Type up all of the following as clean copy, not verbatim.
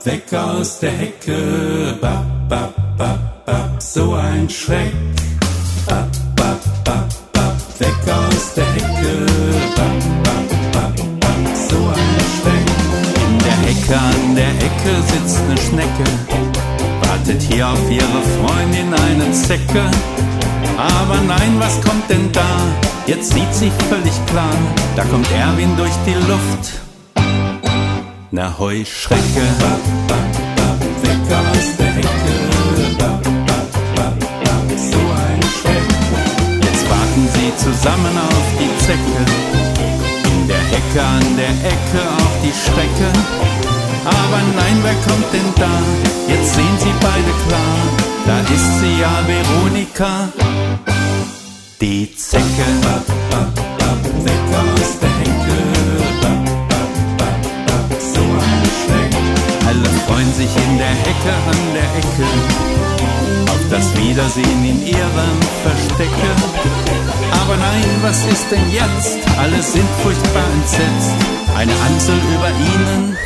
weg aus der Hecke, bap, bap, bap, bap, so ein Schreck. Bap, bap, bap, bap, weg aus der Hecke, bap, bap, bap, bap, so ein Schreck. In der Hecke an der Ecke sitzt ne Schnecke, wartet hier auf ihre Freundin eine Zecke. Aber nein, was kommt denn da? Jetzt sieht sie völlig klar, da kommt Erwin durch die Luft. Ne Heuschrecke, bap, bap, bap, weg aus der Hecke, bap, bap, bap, bap, so ein Schreck. Jetzt warten sie zusammen auf die Zecke, in der Hecke an der Ecke auf die Strecke. Aber nein, wer kommt denn da? Jetzt sehen sie beide klar, da ist sie ja, Veronika, die Zecke. Bap, bap, bap, weg aus der Hecke, bap, bap, bap, bap, so ein Schreck. Alle freuen sich in der Hecke an der Ecke auf das Wiedersehen in ihrem Verstecke. Aber nein, was ist denn jetzt? Alle sind furchtbar entsetzt. Eine Amsel über ihnen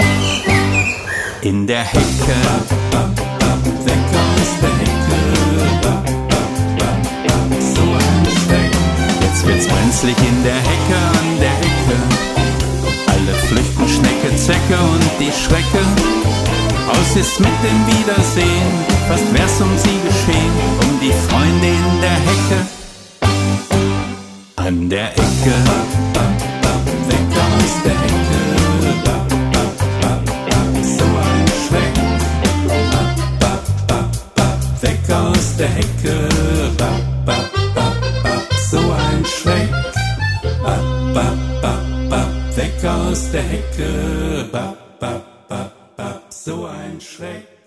in der Hecke. Bap, bap, bap, weg aus der Hecke, bap, bap, bap, bap, so ein Schreck. Jetzt wird's brenzlig in der Hecke an der Ecke. Alle flüchten, Schnecke, Zecke und die Schrecke. Aus ist mit dem Wiedersehen, fast wär's um sie geschehen, um die Freunde in der Hecke an der Ecke. Bap, bap, bap, weg aus der Hecke, bap, bap, bap, bap, so ein Schreck. Bap, bap, bap, bap, weg aus der Hecke, bap, bap, bap, bap, so ein Schreck. Bap, bap, bap, bap, weg aus der Hecke, bap, bap, bap, bap, so ein Schreck.